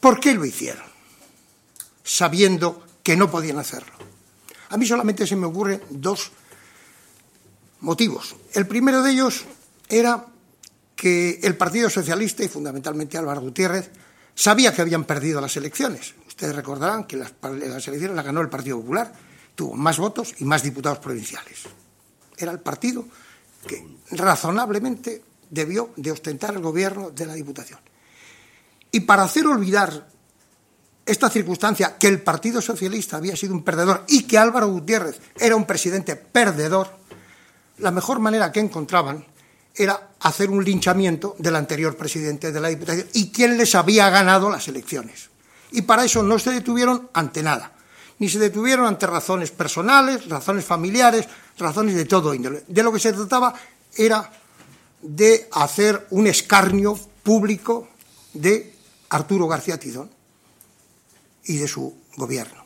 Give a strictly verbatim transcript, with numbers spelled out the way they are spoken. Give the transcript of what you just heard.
¿Por qué lo hicieron? Sabiendo que no podían hacerlo. A mí solamente se me ocurren dos motivos. El primero de ellos era que el Partido Socialista, y fundamentalmente Álvaro Gutiérrez, sabía que habían perdido las elecciones. Ustedes recordarán que las, las elecciones las ganó el Partido Popular, tuvo más votos y más diputados provinciales. Era el partido que razonablemente debió de ostentar el gobierno de la Diputación. Y para hacer olvidar esta circunstancia, que el Partido Socialista había sido un perdedor y que Álvaro Gutiérrez era un presidente perdedor, la mejor manera que encontraban era hacer un linchamiento del anterior presidente de la Diputación y quién les había ganado las elecciones. Y para eso no se detuvieron ante nada, ni se detuvieron ante razones personales, razones familiares, razones de todo índole. De lo que se trataba era de hacer un escarnio público de Arturo García Tizón y de su gobierno.